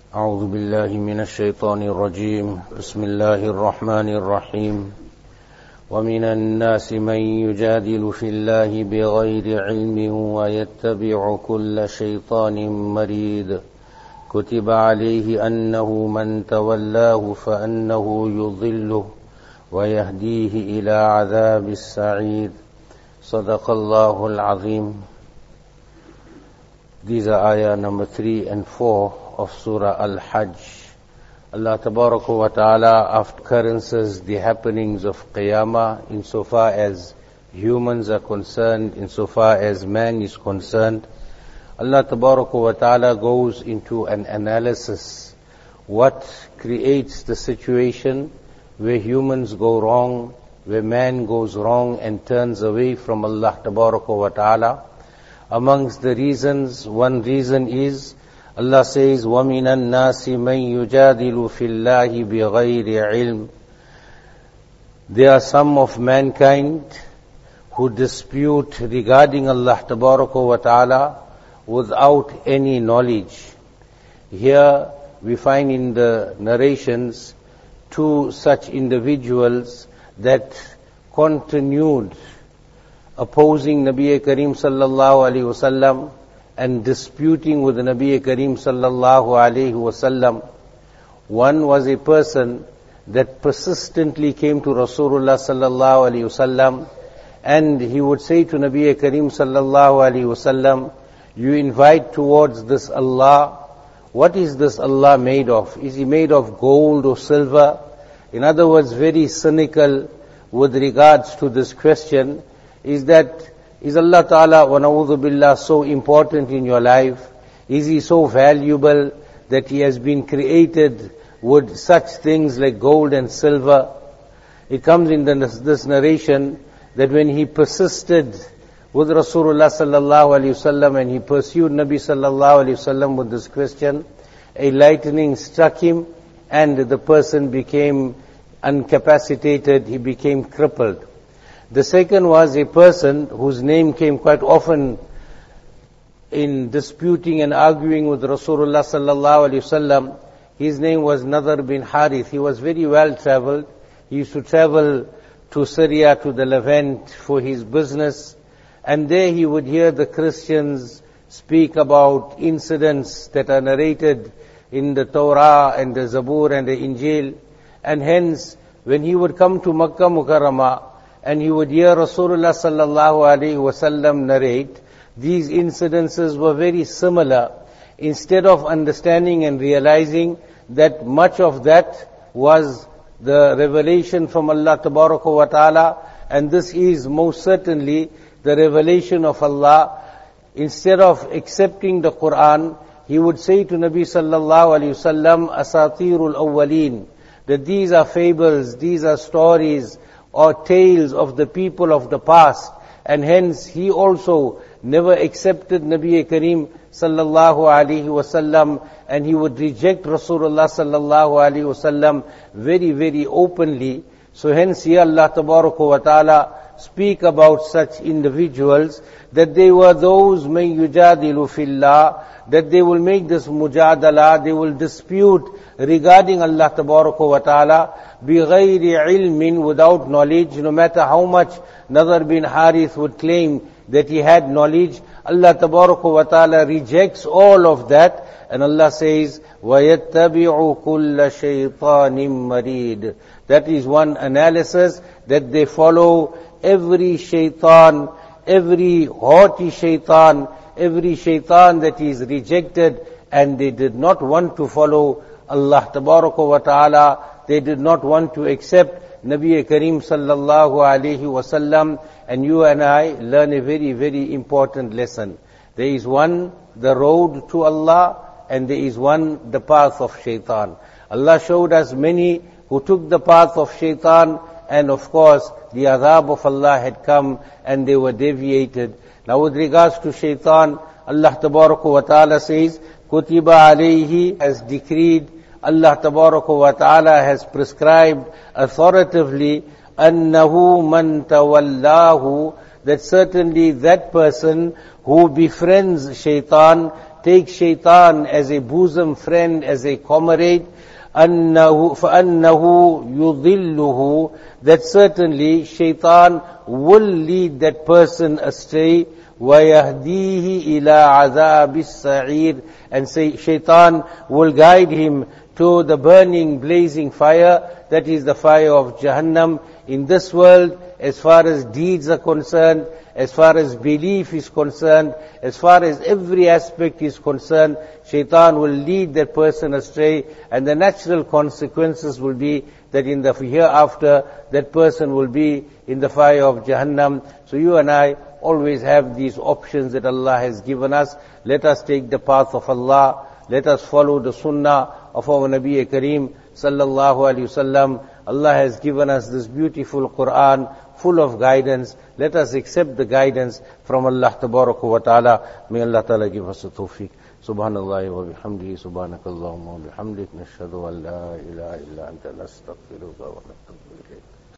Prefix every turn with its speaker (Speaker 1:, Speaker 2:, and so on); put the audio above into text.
Speaker 1: أعوذ بالله من الشيطان الرجيم بسم الله الرحمن الرحيم ومن الناس من يجادل في الله بغير علم ويتبع كل شيطان مريد كتب عليه أنه من تولاه فأنه يضله ويهديه إلى عذاب السعير صدق الله العظيم. These are ayah number 3 and 4 of Surah Al-Hajj. Allah Tabaraka wa Ta'ala occurrences the happenings of Qiyamah insofar as humans are concerned, insofar as man is concerned. Allah Tabaraka wa Ta'ala goes into an analysis. What creates the situation where humans go wrong, where man goes wrong and turns away from Allah Tabaraka wa Ta'ala. Amongst the reasons, one reason is, Allah says, وَمِنَ النَّاسِ مَنْ يُجَادِلُ فِي اللَّهِ بِغَيْرِ عِلْمٍ. There are some of mankind who dispute regarding Allah Tabaraka wa Ta'ala without any knowledge. Here we find in the narrations two such individuals that continued opposing Nabi Kareem sallallahu alaihi wasallam and disputing with the Nabi Kareem sallallahu alaihi wasallam. One was a person that persistently came to Rasulullah sallallahu alaihi wasallam, and he would say to Nabi Kareem sallallahu alaihi wasallam, you invite towards this Allah. What is this Allah made of? Is he made of gold or silver? In other words, very cynical with regards to this question. Is Allah Ta'ala wa na'udhu billah so important in your life? Is He so valuable that He has been created with such things like gold and silver? It comes in this narration that when he persisted with Rasulullah sallallahu alaihi wasallam and he pursued Nabi sallallahu alaihi wasallam with this question, a lightning struck him and the person became incapacitated, he became crippled. The second was a person whose name came quite often in disputing and arguing with Rasulullah sallallahu alaihi wasallam. His name was Nadar bin Harith. He was very well traveled. He used to travel to Syria, to the Levant for his business. And there he would hear the Christians speak about incidents that are narrated in the Torah and the Zabur and the Injil. And hence, when he would come to Makkah Mukarramah, and he would hear Rasulullah sallallahu alaihi wasallam narrate, these incidences were very similar. Instead of understanding and realizing that much of that was the revelation from Allah Tabaraka wa Ta'ala, and this is most certainly the revelation of Allah, instead of accepting the Quran, he would say to Nabi sallallahu alaihi wasallam, Asatirul Awwaleen, that these are fables, these are stories, or tales of the people of the past, and hence he also never accepted Nabi Kareem sallallahu alaihi wasallam, and he would reject Rasulullah sallallahu alaihi wasallam very, very openly. So hence here Allah Tabaraka wa Ta'ala speak about such individuals, that they were those may yujadilu fillah, that they will make this mujadala, they will dispute regarding Allah Tabaraka wa Ta'ala, bighayri ilmin, without knowledge. No matter how much Nadar bin Harith would claim that he had knowledge, Allah Tabaraka wa Ta'ala rejects all of that, and Allah says, وَيَتَّبِعُ كُلَّ شَيْطَانٍ مَرِيدٍ. That is one analysis, that they follow every shaitan, every haughty shaitan, every shaitan that is rejected, and they did not want to follow Allah Tabaraka wa Ta'ala. They did not want to accept Nabi Kareem sallallahu alaihi wasallam. And you and I learn a very, very important lesson. There is one, the road to Allah, and there is one, the path of shaitan. Allah showed us many who took the path of shaitan, and of course the azab of Allah had come and they were deviated. Now with regards to shaitan, Allah Tabaraka wa Ta'ala says, Kutiba alayhi, has decreed, Allah Tabaraka wa Ta'ala has prescribed authoritatively, annahu man tawallahu, that certainly that person who befriends shaitan, take shaitan as a bosom friend, as a comrade, فَأَنَّهُ يُضِلُّهُ, that certainly shaitan will lead that person astray, وَيَهْدِيهِ إِلَىٰ عَذَابِ السَّعِيرِ, and say shaitan will guide him to the burning, blazing fire, that is the fire of Jahannam. In this world, as far as deeds are concerned, as far as belief is concerned, as far as every aspect is concerned, shaitan will lead that person astray, and the natural consequences will be that in the hereafter, that person will be in the fire of Jahannam. So you and I always have these options that Allah has given us. Let us take the path of Allah. Let us follow the sunnah of our Nabi Kareem sallallahu alayhi wasallam. Allah has given us this beautiful Quran full of guidance. Let us accept the guidance from Allah tabaraka wa ta'ala. May Allah ta'ala give us the tawfiq. Subhanallah wa bihamdihi, subhanakallahumma wa bihamdik, nashhadu an la ilaha illa anta nastaghfiruka wa natubu ilayk.